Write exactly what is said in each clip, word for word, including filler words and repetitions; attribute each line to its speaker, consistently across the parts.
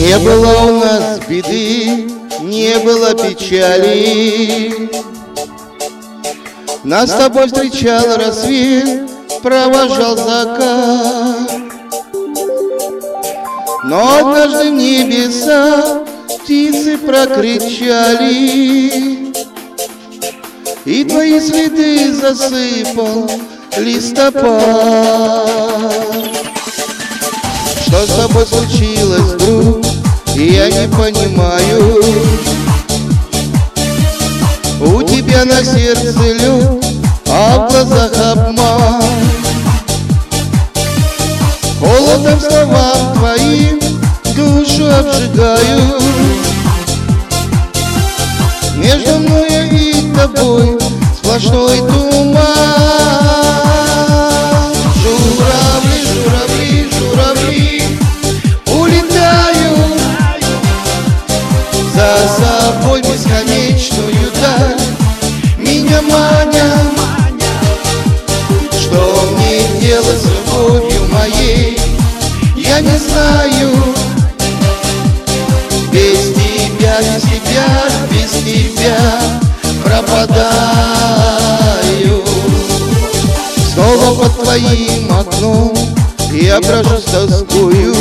Speaker 1: Не было у нас беды, не было печали. Нас с тобой встречал рассвет, провожал закат. Но однажды в небеса птицы прокричали, и твои следы засыпал листопад. Что с тобой случилось, друг, я не понимаю. У тебя на сердце лед, а в глазах обман. Холодом словам твоим душу обжигаю. Между мною и тобой сплошной туман. Журавли, журавли, журавли улетают за собой бесконечную даль, меня маня. Что мне делать с любовью моей, я не знаю. Без тебя, без тебя, без тебя пропадаю. Снова под твоим окном я брожу с тоскою.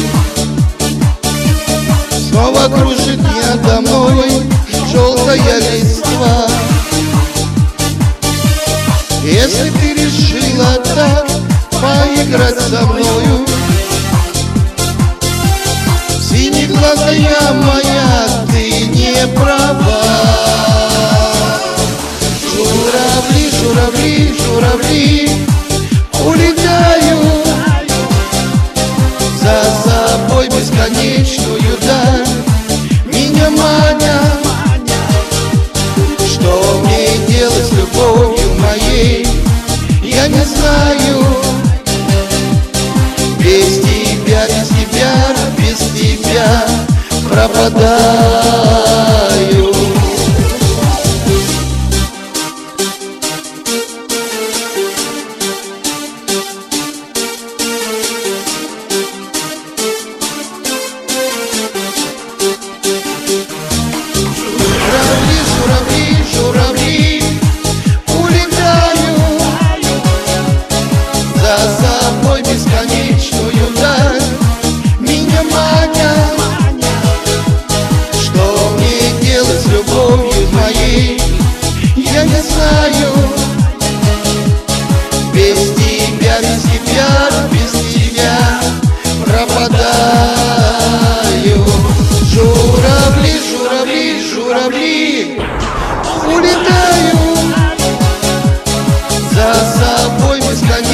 Speaker 1: Снова кружит надо мной желтая листва. Если ты решила так поиграть со мною, синеглазая моя, ты не права. Журавли, журавли, журавли улетают за собой бесконечную даль, меня маня. Что мне делать с любовью моей, я не знаю. Без тебя, без тебя, без тебя пропадаю. Журавли, журавли, улетают за собой бесконечную даль, меня маня. Что мне делать с любовью моей, я не знаю. Без тебя, без тебя, без тебя пропадаю. Журавли, журавли, журавли улетают за собой бесконечную